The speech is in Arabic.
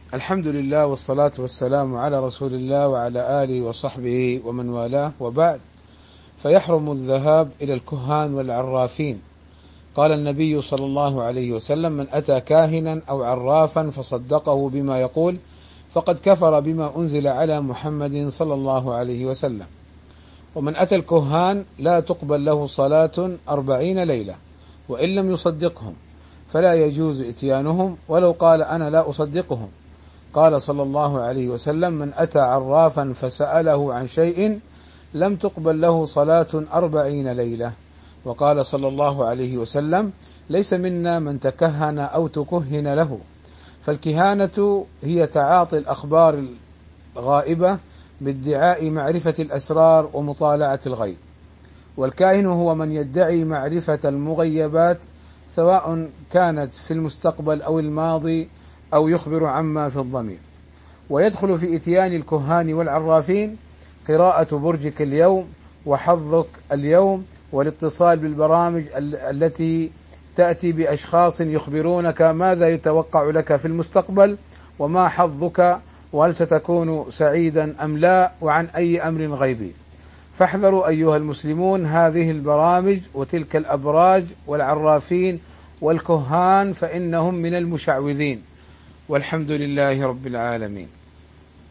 الحمد لله والصلاة والسلام على رسول الله وعلى آله وصحبه ومن والاه، وبعد. فيحرم الذهاب إلى الكهان والعرافين. قال النبي صلى الله عليه وسلم: من أتى كاهنا أو عرافا فصدقه بما يقول فقد كفر بما أنزل على محمد صلى الله عليه وسلم. ومن أتى الكهان لا تقبل له صلاة 40 ليلة وإن لم يصدقهم، فلا يجوز إتيانهم ولو قال أنا لا أصدقهم. قال صلى الله عليه وسلم: من أتى عرافا فسأله عن شيء لم تقبل له صلاة 40 ليلة. وقال صلى الله عليه وسلم: ليس منا من تكهن أو تكهن له. فالكهانة هي تعاطي الأخبار الغائبة بادعاء معرفة الأسرار ومطالعة الغيب، والكاهن هو من يدعي معرفة المغيبات سواء كانت في المستقبل أو الماضي أو يخبر عما في الضمير. ويدخل في إتيان الكهان والعرافين قراءة برجك اليوم وحظك اليوم، والاتصال بالبرامج التي تأتي بأشخاص يخبرونك ماذا يتوقع لك في المستقبل وما حظك وهل ستكون سعيدا أم لا وعن أي أمر غيبي. فاحذروا أيها المسلمون هذه البرامج وتلك الأبراج والعرافين والكهان، فإنهم من المشعوذين. والحمد لله رب العالمين.